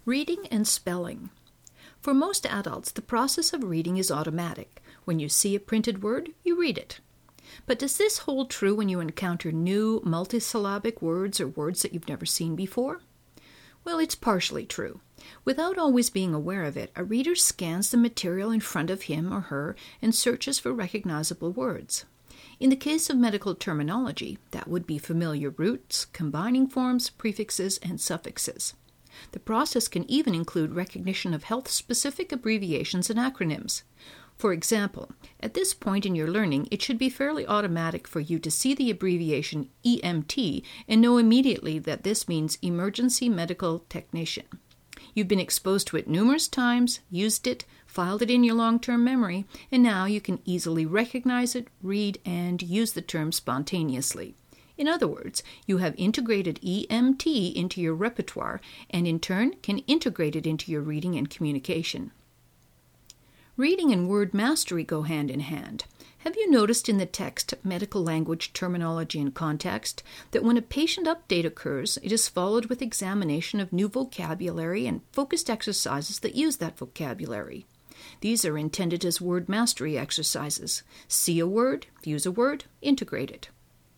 Reading and spelling. For most adults, the process of reading is automatic. When you see a printed word, you read it. But does this hold true when you encounter new multisyllabic words or words that you've never seen before? Well, it's partially true. Without always being aware of it, a reader scans the material in front of him or her and searches for recognizable words. In the case of medical terminology, that would be familiar roots, combining forms, prefixes, and suffixes. The process can even include recognition of health-specific abbreviations and acronyms. For example, at this point in your learning, it should be fairly automatic for you to see the abbreviation EMT and know immediately that this means Emergency Medical Technician. You've been exposed to it numerous times, used it, filed it in your long-term memory, and now you can easily recognize it, read, and use the term spontaneously. In other words, you have integrated EMT into your repertoire and in turn can integrate it into your reading and communication. Reading and word mastery go hand in hand. Have you noticed in the text, medical language, terminology, and context that when a patient update occurs, it is followed with examination of new vocabulary and focused exercises that use that vocabulary? These are intended as word mastery exercises. See a word, use a word, integrate it.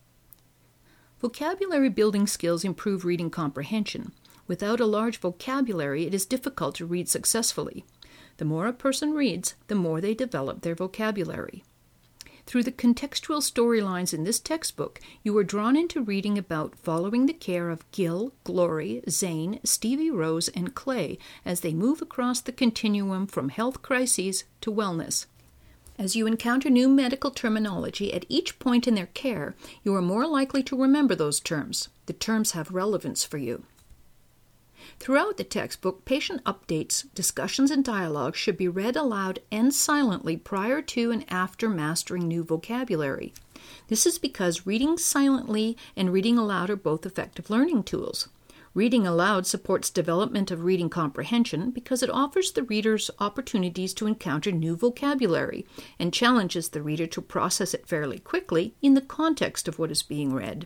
Vocabulary building skills improve reading comprehension. Without a large vocabulary, it is difficult to read successfully. The more a person reads, the more they develop their vocabulary. Through the contextual storylines in this textbook, you are drawn into reading about following the care of Gil, Glory, Zane, Stevie Rose, and Clay as they move across the continuum from health crises to wellness. As you encounter new medical terminology at each point in their care, you are more likely to remember those terms. The terms have relevance for you. Throughout the textbook, patient updates, discussions, and dialogue should be read aloud and silently prior to and after mastering new vocabulary. This is because reading silently and reading aloud are both effective learning tools. Reading aloud supports development of reading comprehension because it offers the readers opportunities to encounter new vocabulary and challenges the reader to process it fairly quickly in the context of what is being read.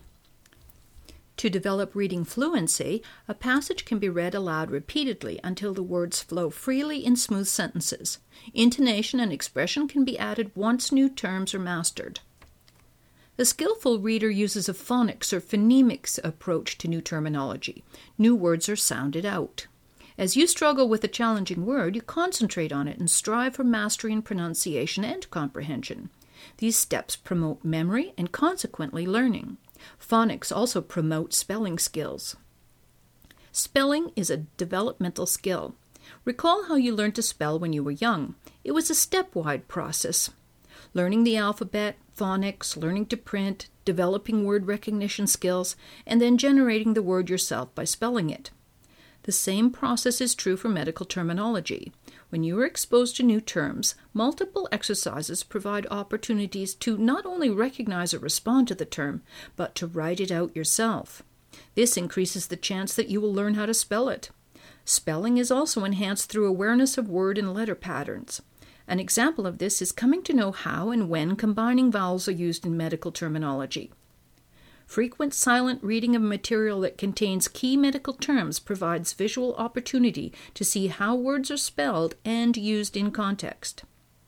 To develop reading fluency, a passage can be read aloud repeatedly until the words flow freely in smooth sentences. Intonation and expression can be added once new terms are mastered. A skillful reader uses a phonics or phonemics approach to new terminology. New words are sounded out. As you struggle with a challenging word, you concentrate on it and strive for mastery in pronunciation and comprehension. These steps promote memory and consequently learning. Phonics also promote spelling skills. Spelling is a developmental skill. Recall how you learned to spell when you were young. It was a stepwise process. Learning the alphabet, phonics, learning to print, developing word recognition skills, and then generating the word yourself by spelling it. The same process is true for medical terminology. When you are exposed to new terms, multiple exercises provide opportunities to not only recognize or respond to the term, but to write it out yourself. This increases the chance that you will learn how to spell it. Spelling is also enhanced through awareness of word and letter patterns. An example of this is coming to know how and when combining vowels are used in medical terminology. Frequent silent reading of material that contains key medical terms provides visual opportunity to see how words are spelled and used in context.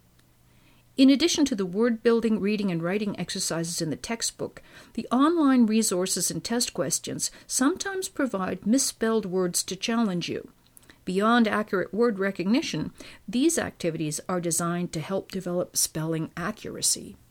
In addition to the word-building, reading, and writing exercises in the textbook, the online resources and test questions sometimes provide misspelled words to challenge you. Beyond accurate word recognition, these activities are designed to help develop spelling accuracy.